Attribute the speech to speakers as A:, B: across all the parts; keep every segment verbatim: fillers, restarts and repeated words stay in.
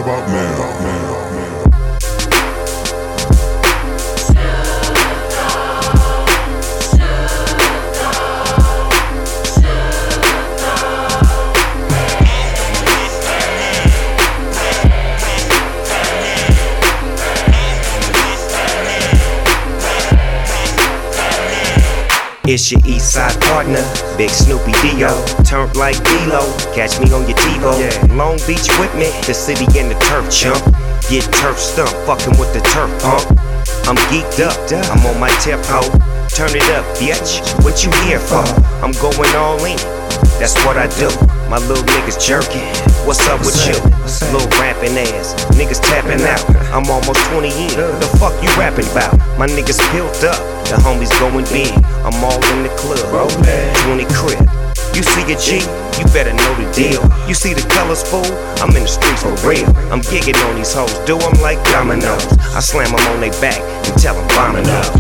A: about now? now?
B: It's your east side partner, Big Snoopy Dio. Turned like D-Lo, catch me on your TiVo. Yeah. Long Beach with me, the city and the turf chump. Get turf stumped, fucking with the turf pump. I'm geeked up, I'm on my tip ho. Turn it up, bitch, what you here for? I'm going all in, that's what I do. My little niggas jerking, what's up with you? Little rapping ass, niggas tapping out. I'm almost twenty in, the fuck you rapping about? My niggas built up, the homies going big. I'm all in the club, twenty crib. You see a G, you better know the deal. You see the colors, fool? I'm in the streets for real. I'm gigging on these hoes, do them like dominoes. I slam them on their back and tell them bombing up.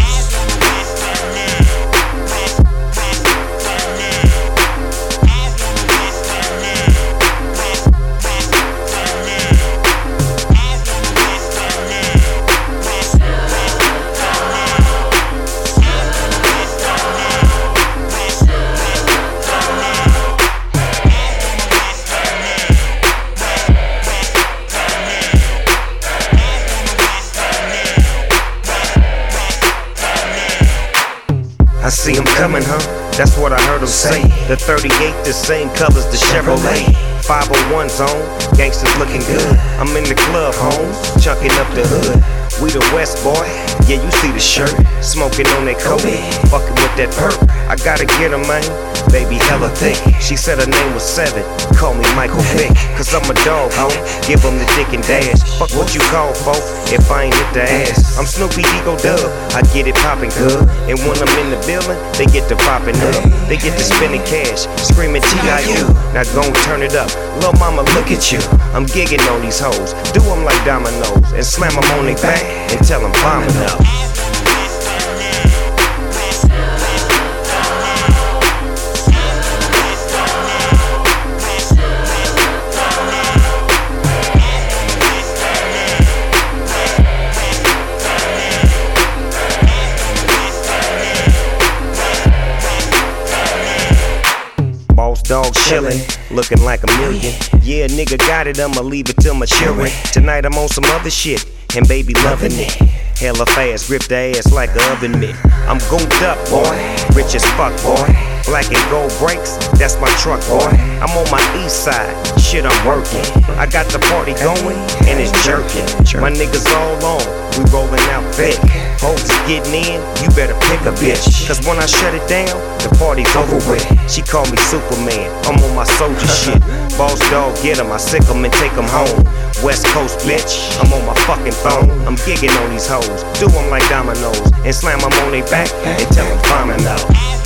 B: I see him coming, huh? That's what I heard him say. The thirty-eight, the same colors, the Chevrolet. five oh one zone, gangsters looking good. I'm in the club, home, chunking up the hood. We the West, boy, yeah, you see the shirt. Smoking on that coke, fucking with that perk. I gotta get her, man, baby hella thick. She said her name was Seven, call me Michael Vick. Cause I'm a dog, ho, give them the dick and dash. Fuck what you call, folk, if I ain't hit the ass. I'm Snoopy Ego Dub, I get it poppin' good. And when I'm in the building, they get to poppin' up. They get to spending cash, screaming T I U. Now gon' turn it up, lil' mama look at you. I'm gigging on these hoes, do them like dominoes. And slam them on their back and tell them bombing up. Boss dog chillin', looking like a million. Yeah, nigga got it, I'ma leave it till my children. Tonight I'm on some other shit, and baby loving it. Hella fast, grip the ass like a oven mitt. I'm gooped up, boy, rich as fuck, boy. Black and gold brakes, that's my truck, boy. I'm on my east side, shit I'm working. I got the party going, and it's jerking. My niggas all on, we rolling out thick. Hoes is getting in, you better pick a bitch. Cause when I shut it down, the party's over with. She call me Superman, I'm on my soldier shit. Boss dog, get 'em, I sick 'em and take 'em home. West Coast, bitch, I'm on my fucking phone. I'm gigging on these hoes, do 'em like dominoes. And slam 'em on their back and tell 'em bombing out.